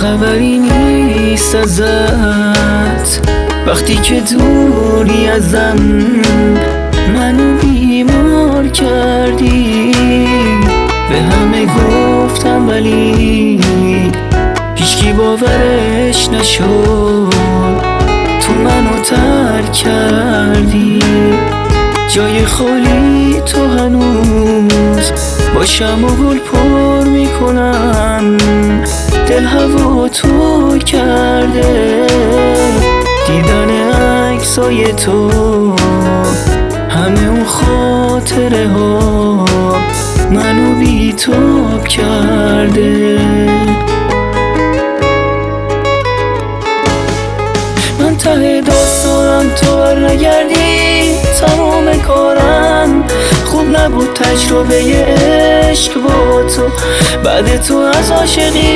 خبری نیست ازت وقتی که دوری ازم، منو بیمار کردی. به همه گفتم ولی هیچکی باورش نشد، تو منو ترک کردی. جای خالی تو هنوز باشم و گل پر میکنم، دل هوا تو کرده. دیدن عکسای تو، همه اون خاطره ها منو بی‌تاب کرده. من ته داستانم تو برنگردی، تمام کارم خوب نبود، تجربه عشق با تو بعد تو از عاشقی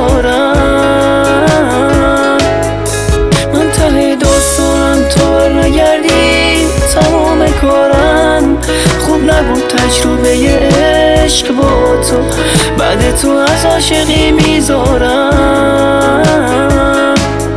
میذارم. من ته داستانم تو برنگردی، تمام کارم خوب نبود، تجربه عشق با تو بعد تو از عاشقی میذارم.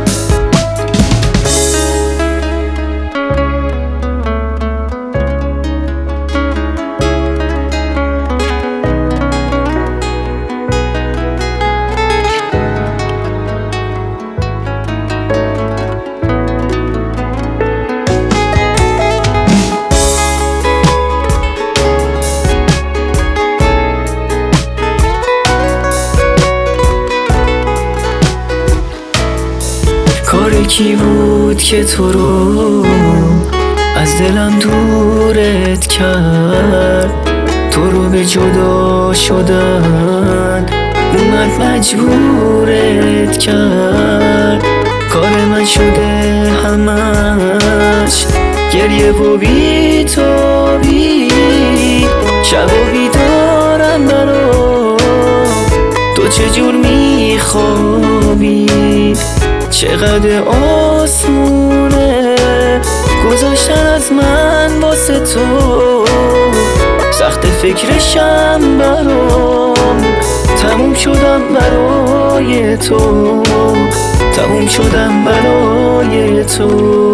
کار کی بود که تو رو از دلم دورت کرد؟ تو رو به جدا شدن اومد مجبورت کرد. کار من شده همش گریه و بی‌تابی، شب و بیدارم برا تو چجور میخوابی. چقدر آسونه گذاشتن از من واسه تو، سخت فکرشم برام. تموم شدم برای تو، تموم شدم برای تو.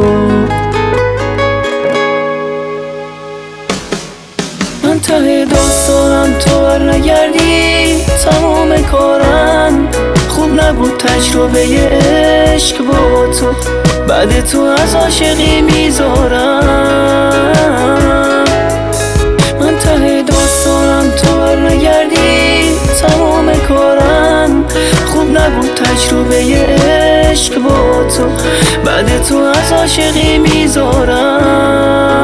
من ته داستانم تو برنگردی، تمام کارم خوب نبود، تجربه عشق با تو بعد تو از عاشقی میذارم. من ته داستانم تو برنگردی، تمام کارم خوب نبود، تجربه عشق با تو بعد تو از عاشقی میذارم.